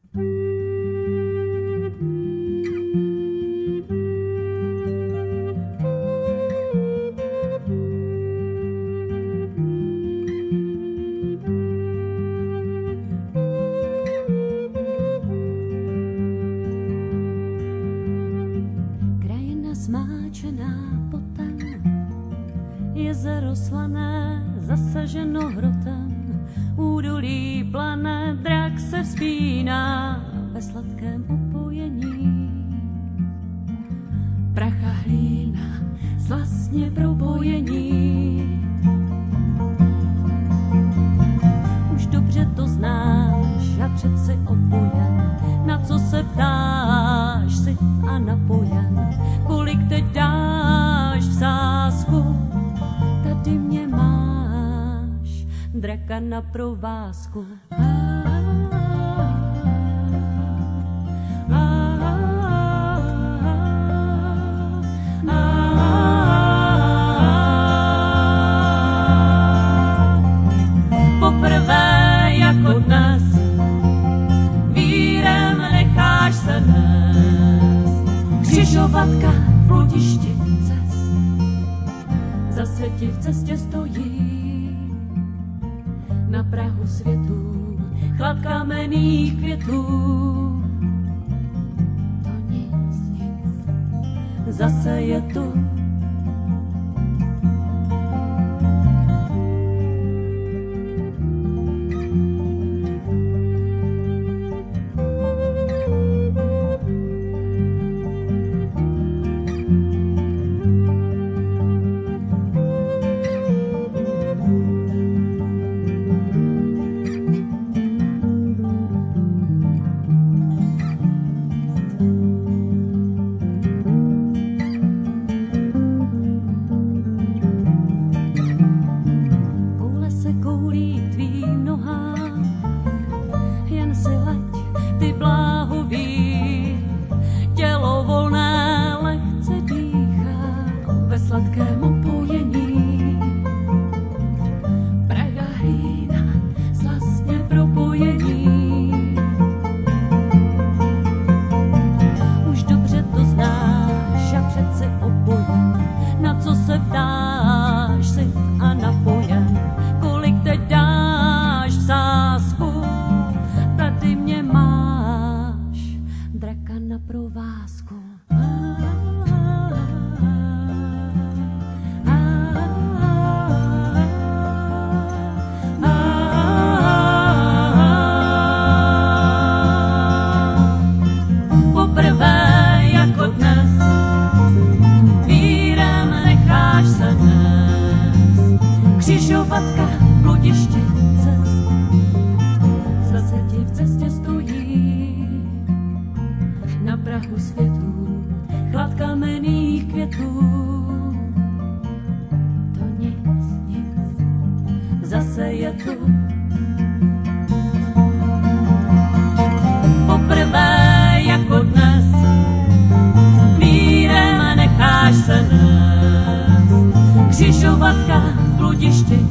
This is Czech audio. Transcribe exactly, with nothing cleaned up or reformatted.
Zmáčená potem, jezero slané, zasaženo hrotem, údolí plané, drak se vzpíná ve sladkém upojení. Prach a hlína, slastně propojení. Už dobře to znáš a přeci opojen, na co se ptáš, syt a napojen. Kolik teď dáš v sázku, tady mě máš, draka na provázku. Poprvé jako dnes, vírem necháš se nést. Křižovatka v bludišti cest, zase ti v cestě stojí. Na prahu světů chlad kamenných květů. To nic, nic, zase je tu. Sladkém opojení, prach a hlína, slastně propojení. Už dobře to znáš a přeci opojen, na co se ptáš, syt a napojen. Kolik teď dáš v sázku, tady mě máš, draka na provázku. Křižovatka v bludišti cest, zase ti v cestě stojí. Na prahu světů chlad kamenných květů. To nic, nic, zase je tu. Poprvé jako dnes, mírem necháš se nést. Křižovatka v bludišti